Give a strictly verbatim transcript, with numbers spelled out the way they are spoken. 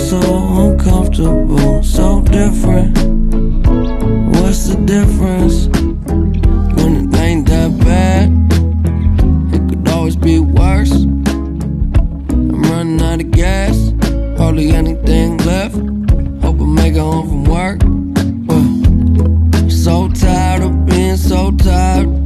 so uncomfortable, so different. What's the difference? When it ain't that bad, it could always be worse. I'm running out of gas, hardly anything left. Hope I make it home from work. Well, so tired of being so tired.